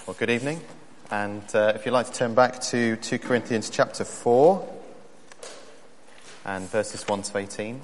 Well, good evening, and if you'd like to turn back to 2 Corinthians chapter 4 and verses 1 to 18.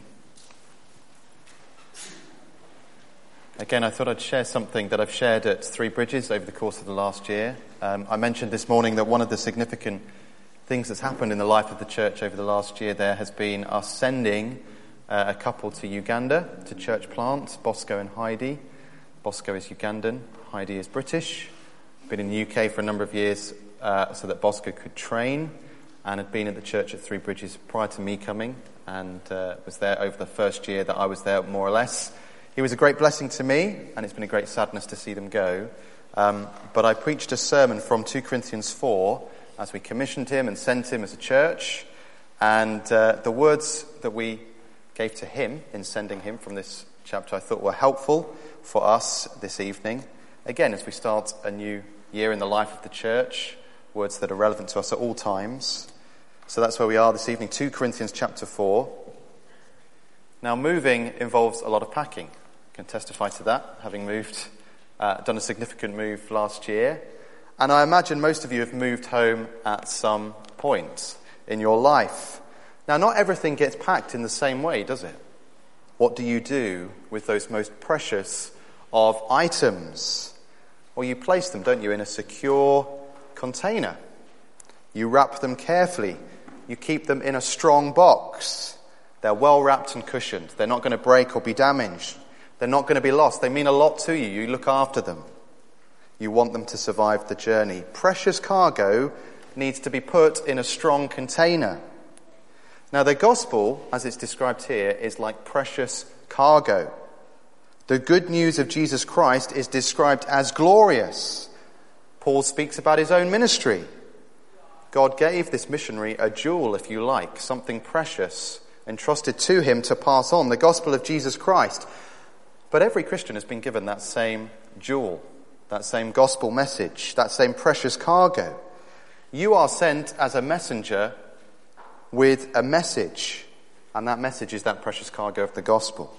Again, I thought I'd share something that I've shared at Three Bridges over the course of the last year. I mentioned this morning that one of the significant things that's happened in the life of the church over the last year there has been us sending a couple to Uganda to church plant, Bosco and Heidi. Bosco is Ugandan, Heidi is British. Been in the UK for a number of years so that Bosco could train, and had been at the church at Three Bridges prior to me coming, and was there over the first year that I was there, more or less. He was a great blessing to me, and it's been a great sadness to see them go. But I preached a sermon from 2 Corinthians 4 as we commissioned him and sent him as a church, and the words that we gave to him in sending him from this chapter I thought were helpful for us this evening. Again, as we start a new year in the life of the church, words that are relevant to us at all times. So that's where we are this evening, 2 Corinthians chapter 4. Now, moving involves a lot of packing. I can testify to that, having done a significant move last year. And I imagine most of you have moved home at some point in your life. Now, not everything gets packed in the same way, does it? What do you do with those most precious of items? Well, you place them, don't you, in a secure container. You wrap them carefully. You keep them in a strong box. They're well wrapped and cushioned. They're not going to break or be damaged. They're not going to be lost. They mean a lot to you. You look after them. You want them to survive the journey. Precious cargo needs to be put in a strong container. Now, the gospel, as it's described here, is like precious cargo. The good news of Jesus Christ is described as glorious. Paul speaks about his own ministry. God gave this missionary a jewel, if you like, something precious, entrusted to him to pass on, the gospel of Jesus Christ. But every Christian has been given that same jewel, that same gospel message, that same precious cargo. You are sent as a messenger with a message, and that message is that precious cargo of the gospel.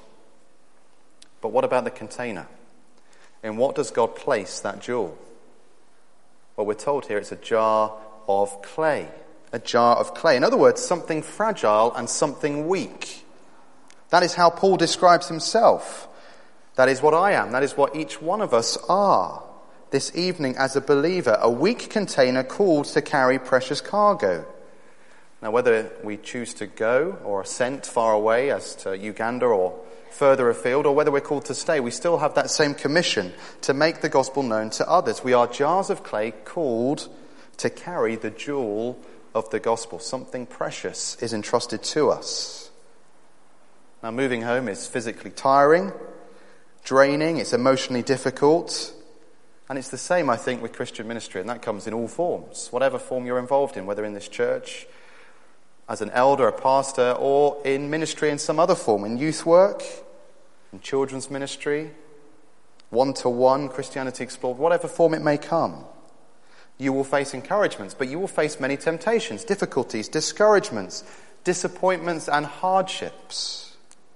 But what about the container? In what does God place that jewel? Well, we're told here it's a jar of clay. A jar of clay. In other words, something fragile and something weak. That is how Paul describes himself. That is what I am. That is what each one of us are. This evening as a believer, a weak container called to carry precious cargo. Now, whether we choose to go or are sent far away as to Uganda or further afield, or whether we're called to stay, we still have that same commission to make the gospel known to others. We are jars of clay called to carry the jewel of the gospel. Something precious is entrusted to us. Now, moving home is physically tiring, draining, it's emotionally difficult, and it's the same, I think, with Christian ministry, and that comes in all forms, whatever form you're involved in, whether in this church, as an elder, a pastor, or in ministry in some other form, in youth work, in children's ministry, one-to-one, Christianity Explored, whatever form it may come. You will face encouragements, but you will face many temptations, difficulties, discouragements, disappointments, and hardships.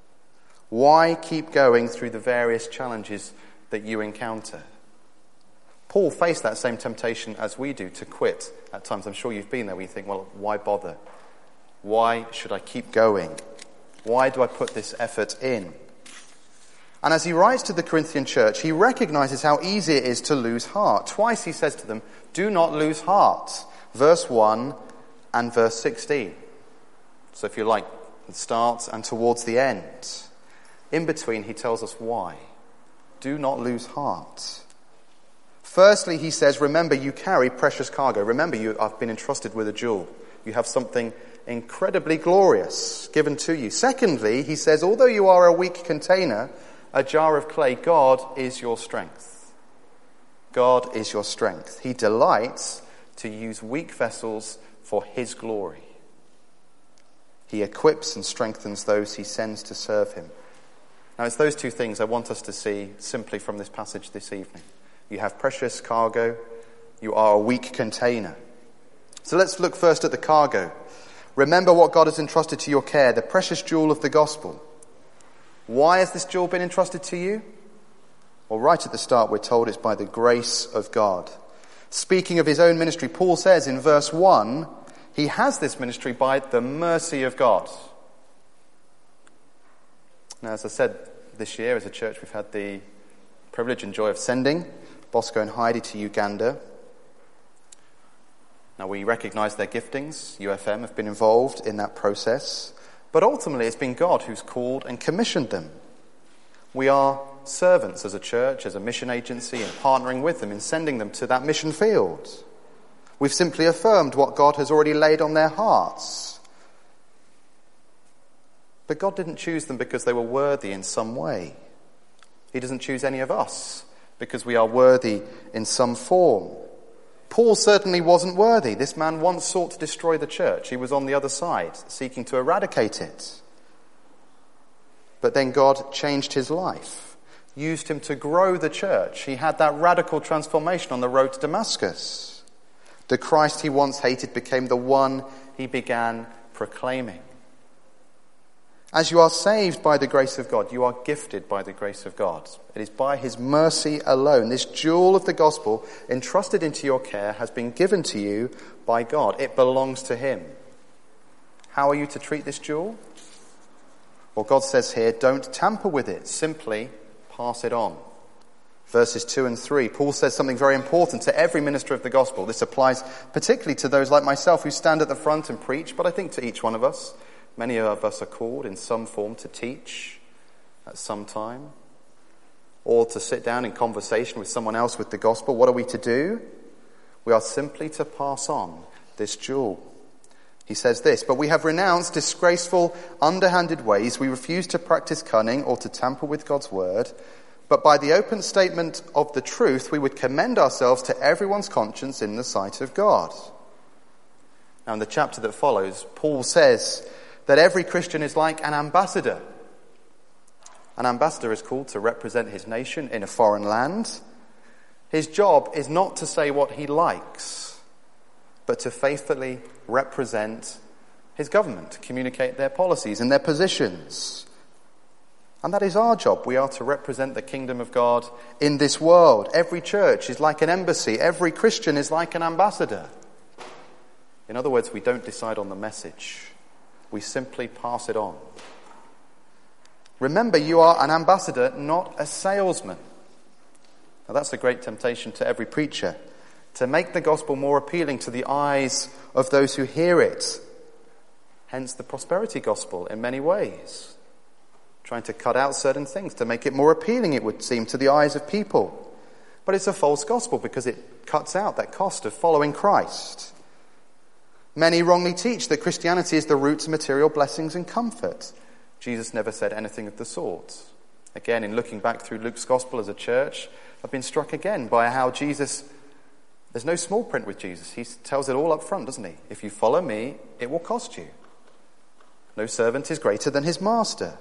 Why keep going through the various challenges that you encounter? Paul faced that same temptation as we do, to quit at times. I'm sure you've been there where you think, well, why bother? Why should I keep going? Why do I put this effort in? And as he writes to the Corinthian church, he recognizes how easy it is to lose heart. Twice he says to them, do not lose heart. Verse 1 and verse 16. So if you like, it starts and towards the end. In between, he tells us why. Do not lose heart. Firstly, he says, remember you carry precious cargo. Remember you have been entrusted with a jewel. You have something incredibly glorious given to you. Secondly, he says, although you are a weak container, a jar of clay, God is your strength. God is your strength. He delights to use weak vessels for his glory. He equips and strengthens those he sends to serve him. Now, it's those two things I want us to see simply from this passage this evening. You have precious cargo. You are a weak container. So let's look first at the cargo. Remember what God has entrusted to your care, the precious jewel of the gospel. Why has this jewel been entrusted to you? Well, right at the start, we're told it's by the grace of God. Speaking of his own ministry, Paul says in verse 1, he has this ministry by the mercy of God. Now, as I said, this year as a church we've had the privilege and joy of sending Bosco and Heidi to Uganda. Now, we recognise their giftings. UFM have been involved in that process. But ultimately, it's been God who's called and commissioned them. We are servants as a church, as a mission agency, and partnering with them in sending them to that mission field. We've simply affirmed what God has already laid on their hearts. But God didn't choose them because they were worthy in some way. He doesn't choose any of us because we are worthy in some form. Paul certainly wasn't worthy. This man once sought to destroy the church. He was on the other side, seeking to eradicate it. But then God changed his life, used him to grow the church. He had that radical transformation on the road to Damascus. The Christ he once hated became the one he began proclaiming. As you are saved by the grace of God, you are gifted by the grace of God. It is by his mercy alone. This jewel of the gospel entrusted into your care has been given to you by God. It belongs to him. How are you to treat this jewel? Well, God says here, don't tamper with it. Simply pass it on. Verses 2 and 3, Paul says something very important to every minister of the gospel. This applies particularly to those like myself who stand at the front and preach, but I think to each one of us. Many of us are called in some form to teach at some time, or to sit down in conversation with someone else with the gospel. What are we to do? We are simply to pass on this jewel. He says this, but we have renounced disgraceful, underhanded ways. We refuse to practice cunning or to tamper with God's word. But by the open statement of the truth, we would commend ourselves to everyone's conscience in the sight of God. Now, in the chapter that follows, Paul says that every Christian is like an ambassador. An ambassador is called to represent his nation in a foreign land. His job is not to say what he likes, but to faithfully represent his government, to communicate their policies and their positions. And that is our job. We are to represent the kingdom of God in this world. Every church is like an embassy. Every Christian is like an ambassador. In other words, we don't decide on the message. We simply pass it on. Remember, you are an ambassador, not a salesman. Now, that's the great temptation to every preacher, to make the gospel more appealing to the eyes of those who hear it. Hence the prosperity gospel in many ways. Trying to cut out certain things to make it more appealing, it would seem, to the eyes of people. But it's a false gospel because it cuts out that cost of following Christ. Many wrongly teach that Christianity is the route to material blessings and comfort. Jesus never said anything of the sort. Again, in looking back through Luke's gospel as a church, I've been struck again by how Jesus, there's no small print with Jesus. He tells it all up front, doesn't he? If you follow me, it will cost you. No servant is greater than his master.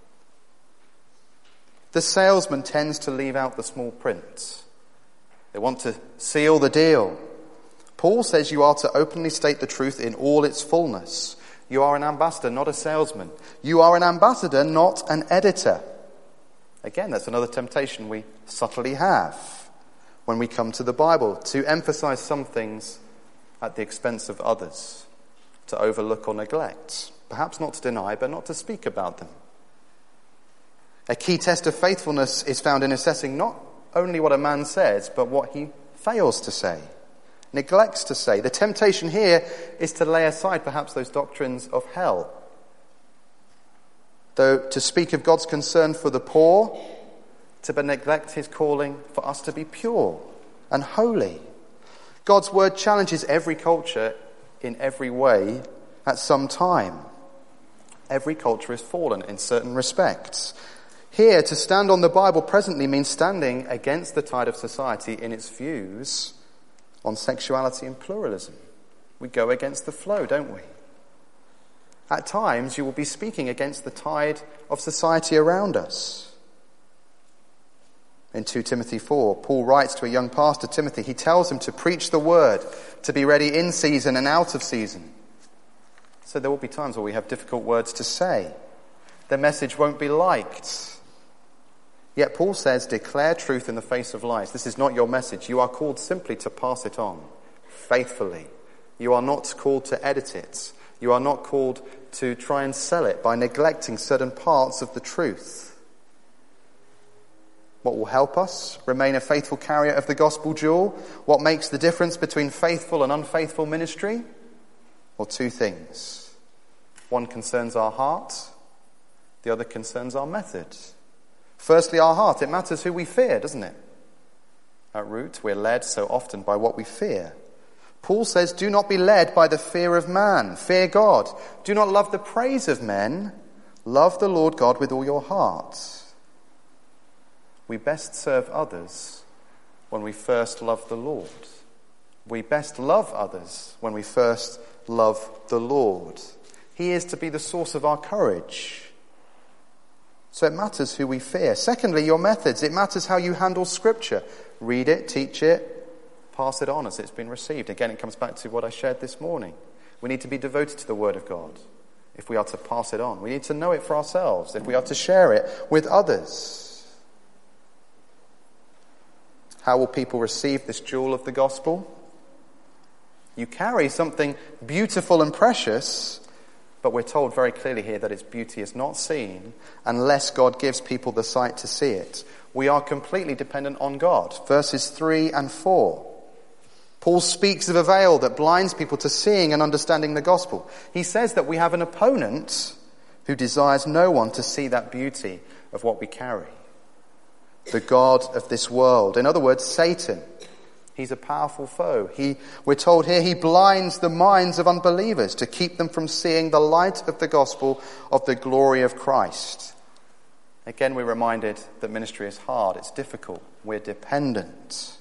The salesman tends to leave out the small print. They want to seal the deal. Paul says you are to openly state the truth in all its fullness. You are an ambassador, not a salesman. You are an ambassador, not an editor. Again, that's another temptation we subtly have when we come to the Bible, to emphasize some things at the expense of others, to overlook or neglect. Perhaps not to deny, but not to speak about them. A key test of faithfulness is found in assessing not only what a man says, but what he fails to say, neglects to say. The temptation here is to lay aside perhaps those doctrines of hell. Though to speak of God's concern for the poor, to neglect his calling for us to be pure and holy. God's word challenges every culture in every way at some time. Every culture is fallen in certain respects. Here, to stand on the Bible presently means standing against the tide of society in its views on sexuality and pluralism. We go against the flow, don't we? At times, you will be speaking against the tide of society around us. In 2 Timothy 4, Paul writes to a young pastor, Timothy. He tells him to preach the word, to be ready in season and out of season. So there will be times where we have difficult words to say. The message won't be liked. Yet Paul says, declare truth in the face of lies. This is not your message. You are called simply to pass it on faithfully. You are not called to edit it. You are not called to try and sell it by neglecting certain parts of the truth. What will help us remain a faithful carrier of the gospel jewel? What makes the difference between faithful and unfaithful ministry? Well, two things. One concerns our heart. The other concerns our method. Firstly, our heart. It matters who we fear, doesn't it? At root, we're led so often by what we fear. Paul says, do not be led by the fear of man. Fear God. Do not love the praise of men. Love the Lord God with all your heart. We best serve others when we first love the Lord. We best love others when we first love the Lord. He is to be the source of our courage. So it matters who we fear. Secondly, your methods. It matters how you handle Scripture. Read it, teach it, pass it on as it's been received. Again, it comes back to what I shared this morning. We need to be devoted to the Word of God if we are to pass it on. We need to know it for ourselves if we are to share it with others. How will people receive this jewel of the gospel? You carry something beautiful and precious, but we're told very clearly here that its beauty is not seen unless God gives people the sight to see it. We are completely dependent on God. Verses 3 and 4. Paul speaks of a veil that blinds people to seeing and understanding the gospel. He says that we have an opponent who desires no one to see that beauty of what we carry. The God of this world. In other words, Satan. He's a powerful foe. We're told here he blinds the minds of unbelievers to keep them from seeing the light of the gospel of the glory of Christ. Again, we're reminded that ministry is hard. It's difficult. We're dependent.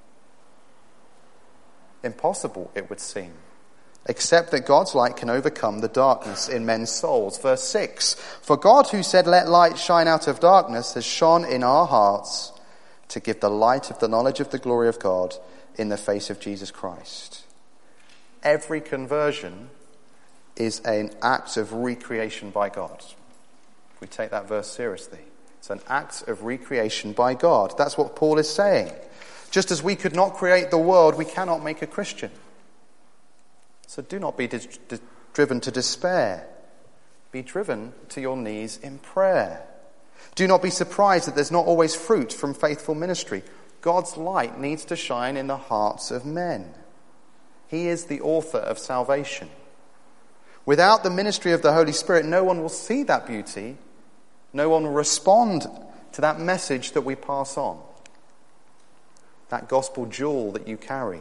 Impossible, it would seem, except that God's light can overcome the darkness in men's souls. Verse 6, for God who said, let light shine out of darkness, has shone in our hearts to give the light of the knowledge of the glory of God in the face of Jesus Christ. Every conversion is an act of recreation by God. We take that verse seriously. It's an act of recreation by God. That's what Paul is saying. Just as we could not create the world, we cannot make a Christian. So do not be driven to despair. Be driven to your knees in prayer. Do not be surprised that there's not always fruit from faithful ministry. God's light needs to shine in the hearts of men. He is the author of salvation. Without the ministry of the Holy Spirit, no one will see that beauty. No one will respond to that message that we pass on. That gospel jewel that you carry.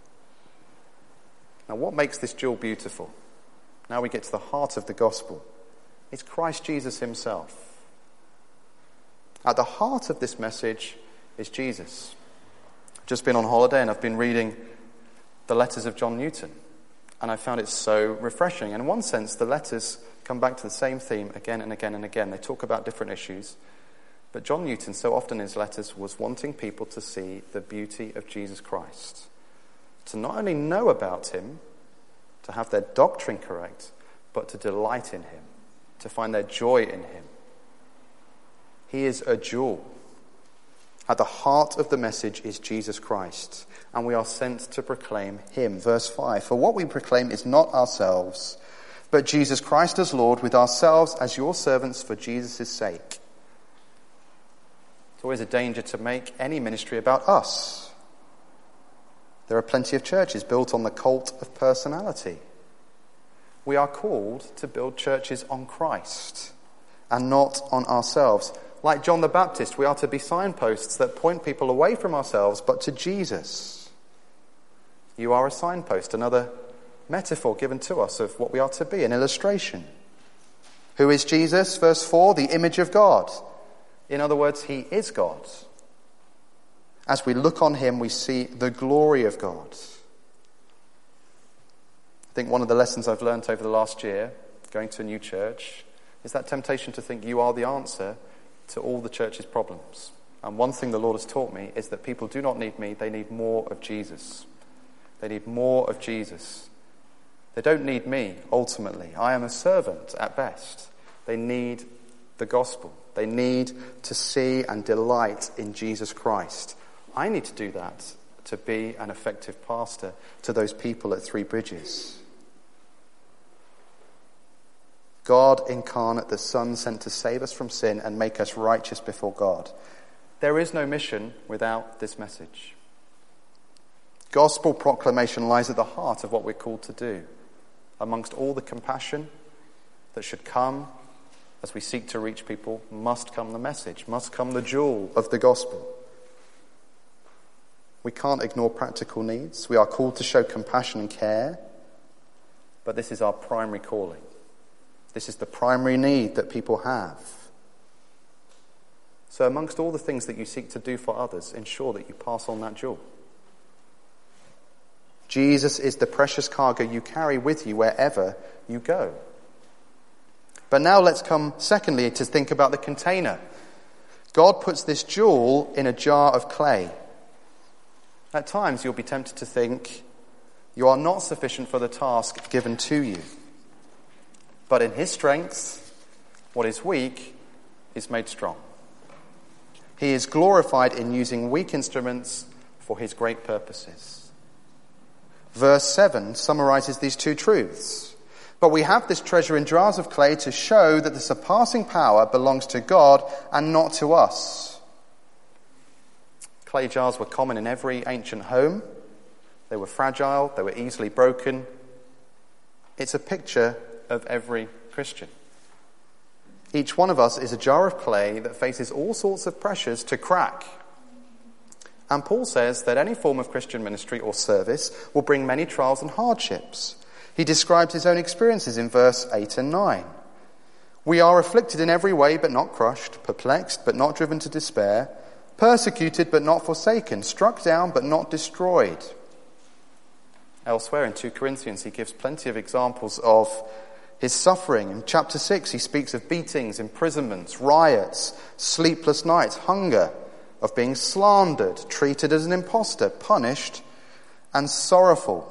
Now, what makes this jewel beautiful? Now we get to the heart of the gospel. It's Christ Jesus himself. At the heart of this message is Jesus. I've just been on holiday and I've been reading the letters of John Newton. And I found it so refreshing. And in one sense, the letters come back to the same theme again and again and again. They talk about different issues. But John Newton, so often in his letters, was wanting people to see the beauty of Jesus Christ. To not only know about him, to have their doctrine correct, but to delight in him, to find their joy in him. He is a jewel. At the heart of the message is Jesus Christ, and we are sent to proclaim him. Verse 5, for what we proclaim is not ourselves, but Jesus Christ as Lord, with ourselves as your servants for Jesus' sake. It's always a danger to make any ministry about us. There are plenty of churches built on the cult of personality. We are called to build churches on Christ and not on ourselves. Like John the Baptist, we are to be signposts that point people away from ourselves but to Jesus. You are a signpost, another metaphor given to us of what we are to be, an illustration. Who is Jesus? Verse 4, the image of God. In other words, he is God. As we look on him, we see the glory of God. I think one of the lessons I've learned over the last year, going to a new church, is that temptation to think you are the answer to all the church's problems. And one thing the Lord has taught me is that people do not need me, they need more of Jesus. They need more of Jesus. They don't need me, ultimately. I am a servant at best. They need the gospel. They need to see and delight in Jesus Christ. I need to do that to be an effective pastor to those people at Three Bridges. God incarnate, the Son sent to save us from sin and make us righteous before God. There is no mission without this message. Gospel proclamation lies at the heart of what we're called to do. Amongst all the compassion that should come as we seek to reach people, must come the message, must come the jewel of the gospel. We can't ignore practical needs. We are called to show compassion and care, but this is our primary calling. This is the primary need that people have. So amongst all the things that you seek to do for others, ensure that you pass on that jewel. Jesus is the precious cargo you carry with you wherever you go. But now let's come, secondly, to think about the container. God puts this jewel in a jar of clay. At times you'll be tempted to think you are not sufficient for the task given to you. But in his strength, what is weak is made strong. He is glorified in using weak instruments for his great purposes. Verse 7 summarizes these two truths. But we have this treasure in jars of clay to show that the surpassing power belongs to God and not to us. Clay jars were common in every ancient home. They were fragile, they were easily broken. It's a picture of every Christian. Each one of us is a jar of clay that faces all sorts of pressures to crack. And Paul says that any form of Christian ministry or service will bring many trials and hardships. He describes his own experiences in verse 8 and 9. We are afflicted in every way but not crushed, perplexed but not driven to despair, persecuted but not forsaken, struck down but not destroyed. Elsewhere in 2 Corinthians he gives plenty of examples of his suffering. In chapter 6 he speaks of beatings, imprisonments, riots, sleepless nights, hunger, of being slandered, treated as an impostor, punished and sorrowful.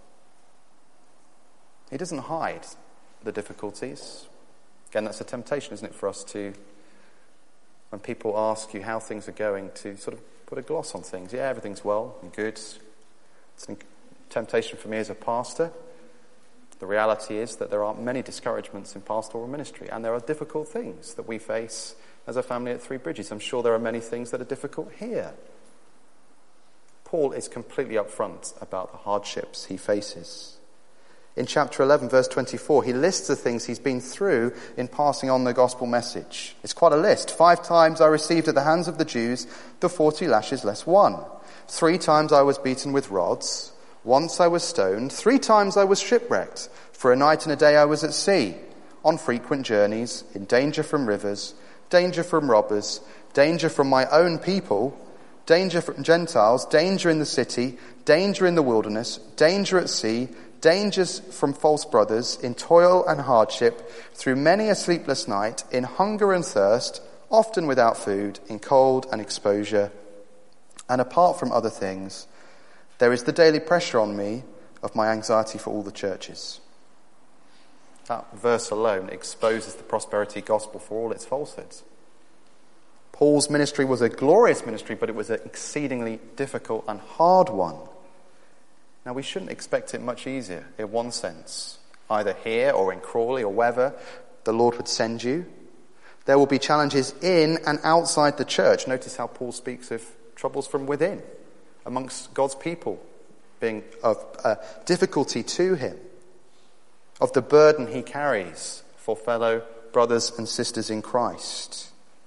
He doesn't hide the difficulties. Again, that's a temptation, isn't it, for us to, when people ask you how things are going, to sort of put a gloss on things. Yeah, everything's well and good. It's a temptation for me as a pastor. The reality is that there are many discouragements in pastoral ministry, and there are difficult things that we face as a family at Three Bridges. I'm sure there are many things that are difficult here. Paul is completely upfront about the hardships he faces. In chapter 11, verse 24, he lists the things he's been through in passing on the gospel message. It's quite a list. 5 times I received at the hands of the Jews the 40 lashes less 1. 3 times I was beaten with rods. Once I was stoned. 3 times I was shipwrecked. For a night and a day I was at sea, on frequent journeys, in danger from rivers, danger from robbers, danger from my own people, danger from Gentiles, danger in the city, danger in the wilderness, danger at sea, dangers from false brothers, in toil and hardship, through many a sleepless night, in hunger and thirst, often without food, in cold and exposure. And apart from other things, there is the daily pressure on me of my anxiety for all the churches. That verse alone exposes the prosperity gospel for all its falsehoods. Paul's ministry was a glorious ministry, but it was an exceedingly difficult and hard one. Now, we shouldn't expect it much easier in one sense, either here or in Crawley or wherever the Lord would send you. There will be challenges in and outside the church. Notice how Paul speaks of troubles from within, amongst God's people, being of difficulty to him, of the burden he carries for fellow brothers and sisters in Christ.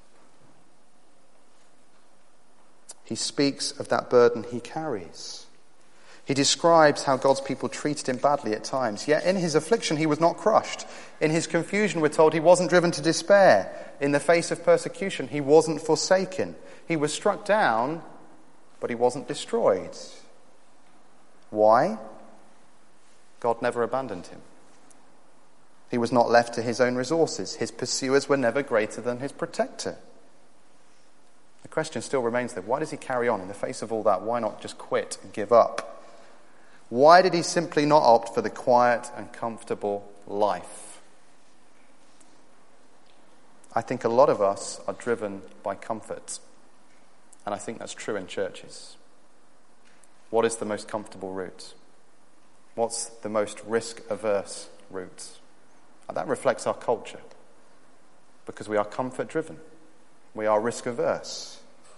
He speaks of that burden he carries. He describes how God's people treated him badly at times. Yet in his affliction he was not crushed. In his confusion we're told he wasn't driven to despair. In the face of persecution he wasn't forsaken. He was struck down, but he wasn't destroyed. Why? God never abandoned him. He was not left to his own resources. His pursuers were never greater than his protector. The question still remains, though, why does he carry on in the face of all that? Why not just quit and give up? Why did he simply not opt for the quiet and comfortable life? I think a lot of us are driven by comfort. And I think that's true in churches. What is the most comfortable route? What's the most risk-averse route? And that reflects our culture. Because we are comfort-driven. We are risk-averse.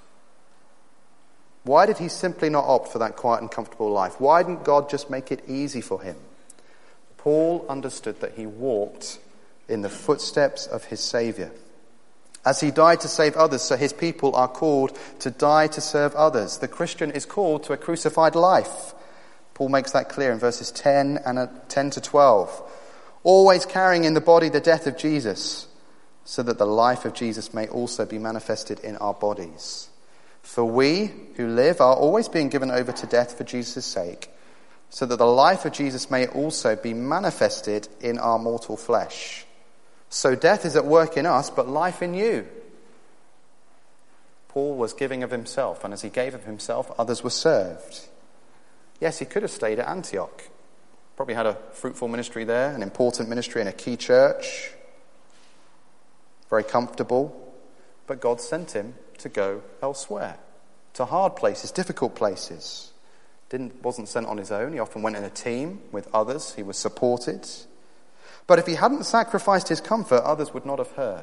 Why did he simply not opt for that quiet and comfortable life? Why didn't God just make it easy for him? Paul understood that he walked in the footsteps of his Saviour. As he died to save others, so his people are called to die to serve others. The Christian is called to a crucified life. Paul makes that clear in verses 10 to 12. Always carrying in the body the death of Jesus, so that the life of Jesus may also be manifested in our bodies. For we who live are always being given over to death for Jesus' sake, so that the life of Jesus may also be manifested in our mortal flesh. So death is at work in us, but life in you. Paul was giving of himself, and as he gave of himself, others were served. Yes, he could have stayed at Antioch. Probably had a fruitful ministry there, an important ministry in a key church. Very comfortable. But God sent him to go elsewhere, to hard places, difficult places. Wasn't sent on his own. He often went in a team with others. He was supported. But if he hadn't sacrificed his comfort, others would not have heard.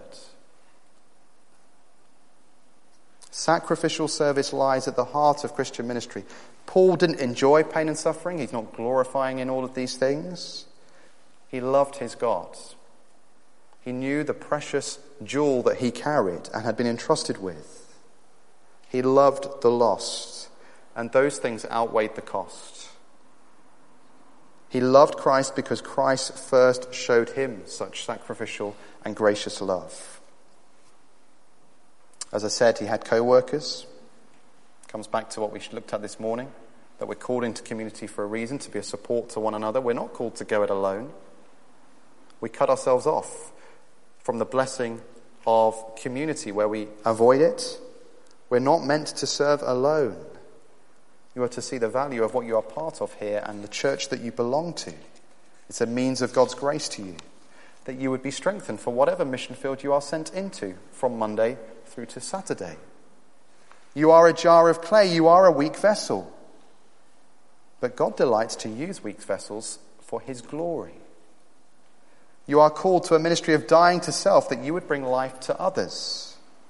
Sacrificial service lies at the heart of Christian ministry. Paul didn't enjoy pain and suffering. He's not glorifying in all of these things. He loved his God. He knew the precious jewel that he carried and had been entrusted with. He loved the lost, and those things outweighed the cost. He loved Christ because Christ first showed him such sacrificial and gracious love. As I said, he had co-workers. Comes back to what we looked at this morning, that we're called into community for a reason, to be a support to one another. We're not called to go it alone. We cut ourselves off from the blessing of community where we avoid it. We're not meant to serve alone. You are to see the value of what you are part of here and the church that you belong to. It's a means of God's grace to you, that you would be strengthened for whatever mission field you are sent into from Monday through to Saturday. You are a jar of clay. You are a weak vessel. But God delights to use weak vessels for his glory. You are called to a ministry of dying to self, that you would bring life to others.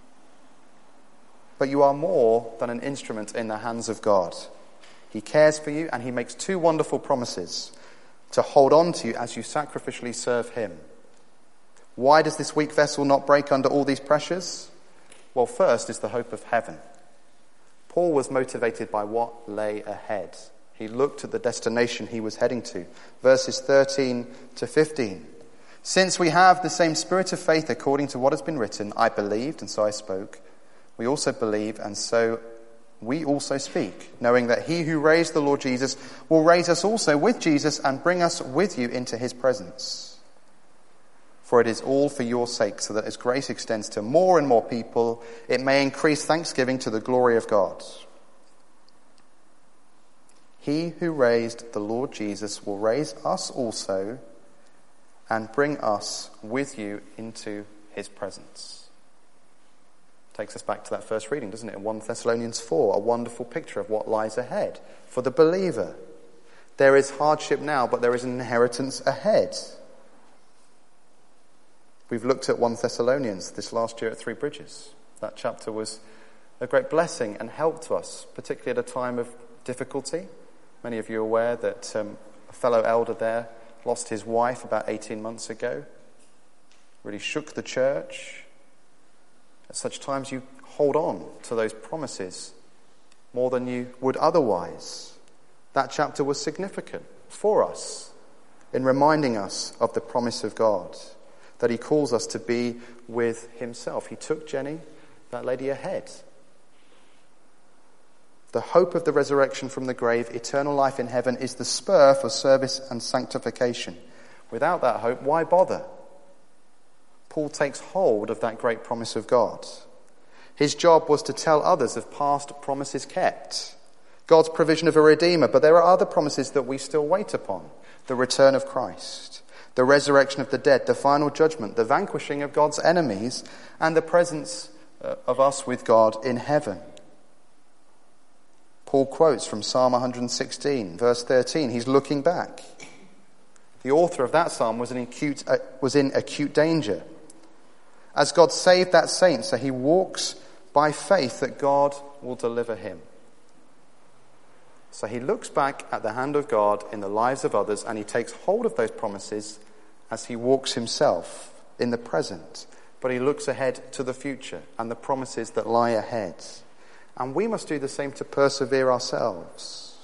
But you are more than an instrument in the hands of God. He cares for you, and he makes two wonderful promises to hold on to you as you sacrificially serve him. Why does this weak vessel not break under all these pressures? Well, first is the hope of heaven. Paul was motivated by what lay ahead. He looked at the destination he was heading to. Verses 13 to 15. Since we have the same spirit of faith according to what has been written, I believed and so I spoke. We also believe and so we also speak, knowing that he who raised the Lord Jesus will raise us also with Jesus and bring us with you into his presence. For it is all for your sake, so that as grace extends to more and more people, it may increase thanksgiving to the glory of God. He who raised the Lord Jesus will raise us also and bring us with you into his presence. Takes us back to that first reading, doesn't it? In 1 Thessalonians 4, a wonderful picture of what lies ahead for the believer. There is hardship now, but there is an inheritance ahead. We've looked at 1 Thessalonians this last year at Three Bridges. That chapter was a great blessing and help to us, particularly at a time of difficulty. Many of you are aware that a fellow elder there lost his wife about 18 months ago. Really shook the church. At such times you hold on to those promises more than you would otherwise. That chapter was significant for us in reminding us of the promise of God, that he calls us to be with himself. He took Jenny, that lady, ahead. The hope of the resurrection from the grave, eternal life in heaven, is the spur for service and sanctification. Without that hope, why bother? Paul takes hold of that great promise of God. His job was to tell others of past promises kept, God's provision of a redeemer, but there are other promises that we still wait upon. The return of Christ, the resurrection of the dead, the final judgment, the vanquishing of God's enemies, and the presence of us with God in heaven. Paul quotes from Psalm 116, verse 13. He's looking back. The author of that psalm was in acute danger. As God saved that saint, so he walks by faith that God will deliver him. So he looks back at the hand of God in the lives of others, and he takes hold of those promises as he walks himself in the present. But he looks ahead to the future and the promises that lie ahead. And we must do the same to persevere ourselves.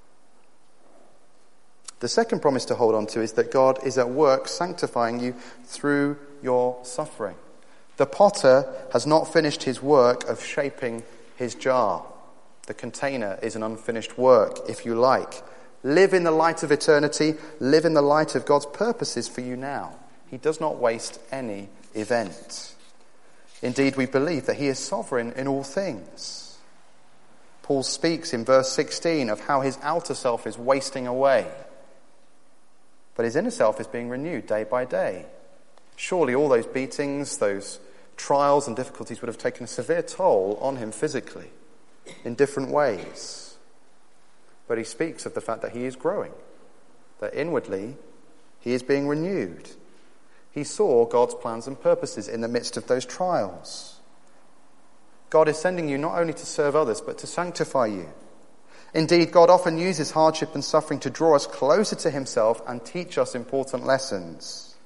The second promise to hold on to is that God is at work sanctifying you through your suffering. The potter has not finished his work of shaping his jar. The container is an unfinished work, if you like. Live in the light of eternity. Live in the light of God's purposes for you now. He does not waste any event. Indeed, we believe that he is sovereign in all things. Paul speaks in verse 16 of how his outer self is wasting away, but his inner self is being renewed day by day. Surely all those beatings, those trials and difficulties would have taken a severe toll on him physically in different ways. But he speaks of the fact that he is growing, that inwardly he is being renewed. He saw God's plans and purposes in the midst of those trials. God is sending you not only to serve others, but to sanctify you. Indeed, God often uses hardship and suffering to draw us closer to himself and teach us important lessons.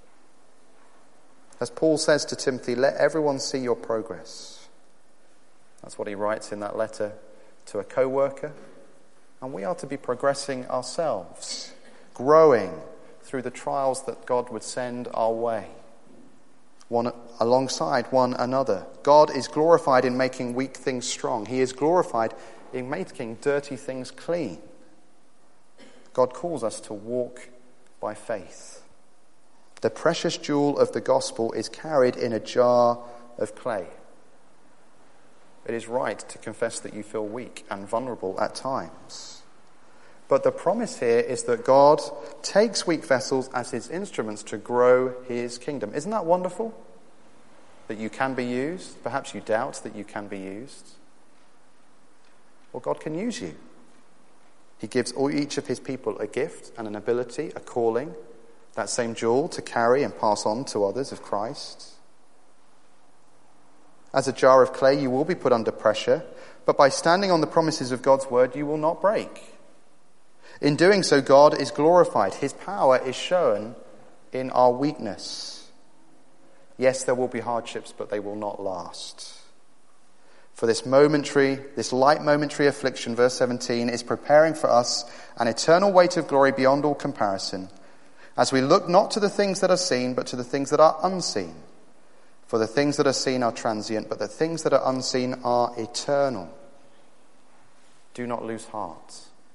As Paul says to Timothy, let everyone see your progress. That's what he writes in that letter to a co-worker. And we are to be progressing ourselves, growing through the trials that God would send our way, one alongside one another. God is glorified in making weak things strong. He is glorified in making dirty things clean. God calls us to walk by faith. The precious jewel of the gospel is carried in a jar of clay. It is right to confess that you feel weak and vulnerable at times. But the promise here is that God takes weak vessels as his instruments to grow his kingdom. Isn't that wonderful? That you can be used. Perhaps you doubt that you can be used. Well, God can use you. He gives each of his people a gift and an ability, a calling, that same jewel to carry and pass on to others of Christ. As a jar of clay, you will be put under pressure, but by standing on the promises of God's word, you will not break. In doing so, God is glorified. His power is shown in our weakness. Yes, there will be hardships, but they will not last. For this light momentary affliction, verse 17, is preparing for us an eternal weight of glory beyond all comparison, as we look not to the things that are seen, but to the things that are unseen. For the things that are seen are transient, but the things that are unseen are eternal. Do not lose heart.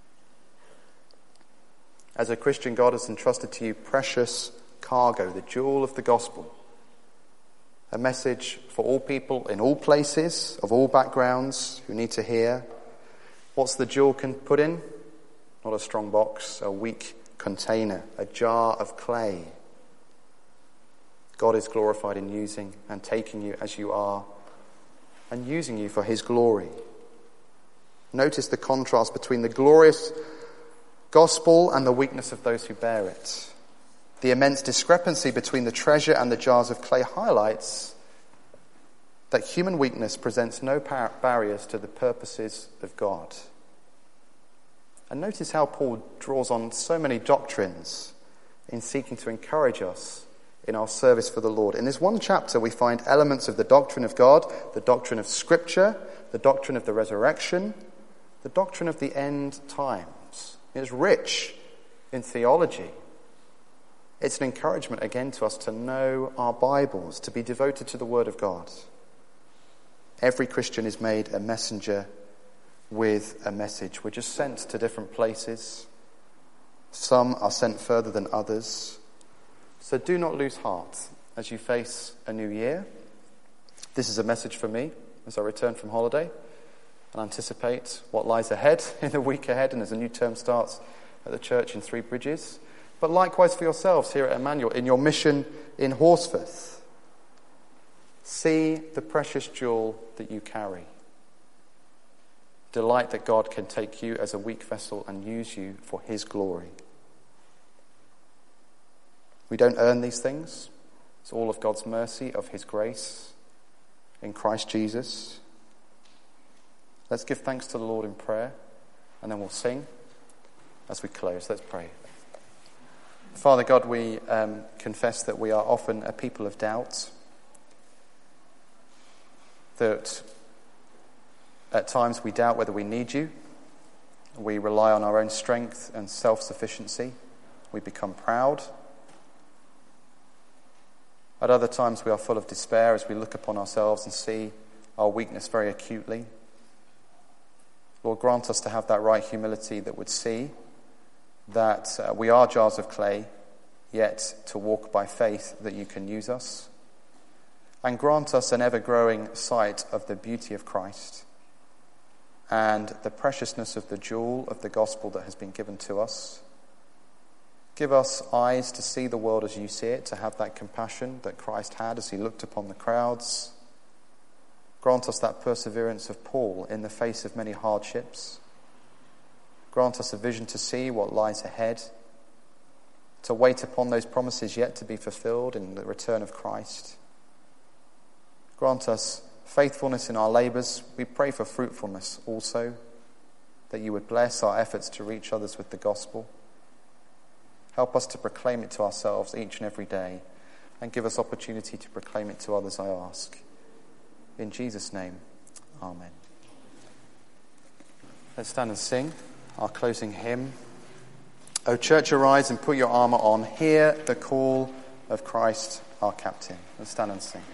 As a Christian, God has entrusted to you precious cargo, the jewel of the gospel. A message for all people in all places, of all backgrounds, who need to hear. What's the jewel can put in? Not a strong box, a weak container, a jar of clay. God is glorified in using and taking you as you are and using you for his glory. Notice the contrast between the glorious gospel and the weakness of those who bear it. The immense discrepancy between the treasure and the jars of clay highlights that human weakness presents no barriers to the purposes of God. And notice how Paul draws on so many doctrines in seeking to encourage us in our service for the Lord. In this one chapter, we find elements of the doctrine of God, the doctrine of Scripture, the doctrine of the resurrection, the doctrine of the end times. It's rich in theology. It's an encouragement again to us to know our Bibles, to be devoted to the Word of God. Every Christian is made a messenger with a message. We're just sent to different places. Some are sent further than others. So do not lose heart as you face a new year. This is a message for me as I return from holiday and anticipate what lies ahead in the week ahead and as a new term starts at the church in Three Bridges. but likewise for yourselves here at Emmanuel, in your mission in Horsforth. See the precious jewel that you carry. Delight that God can take you as a weak vessel and use you for his glory. We don't earn these things. It's all of God's mercy, of his grace in Christ Jesus. Let's give thanks to the Lord in prayer, and then we'll sing as we close. Let's pray. Father God, we confess that we are often a people of doubt, that at times we doubt whether we need you. We rely on our own strength and self-sufficiency. We become proud. At other times we are full of despair as we look upon ourselves and see our weakness very acutely. Lord, grant us to have that right humility that would see that we are jars of clay, yet to walk by faith that you can use us. And grant us an ever-growing sight of the beauty of Christ and the preciousness of the jewel of the gospel that has been given to us. Give us eyes to see the world as you see it, to have that compassion that Christ had as he looked upon the crowds. Grant us that perseverance of Paul in the face of many hardships. Grant us a vision to see what lies ahead, to wait upon those promises yet to be fulfilled in the return of Christ. Grant us faithfulness in our labours. We pray for fruitfulness also, that you would bless our efforts to reach others with the gospel. Help us to proclaim it to ourselves each and every day, and give us opportunity to proclaim it to others, I ask. In Jesus' name, amen. Let's stand and sing our closing hymn. O church, arise and put your armour on. Hear the call of Christ our captain. Let's stand and sing.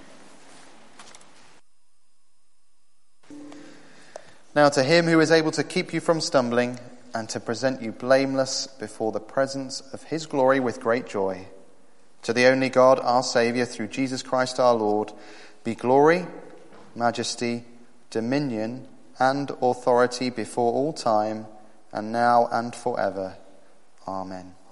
Now to him who is able to keep you from stumbling and to present you blameless before the presence of his glory with great joy, to the only God, our Saviour, through Jesus Christ our Lord, be glory, majesty, dominion, and authority before all time, and now and forever. Amen.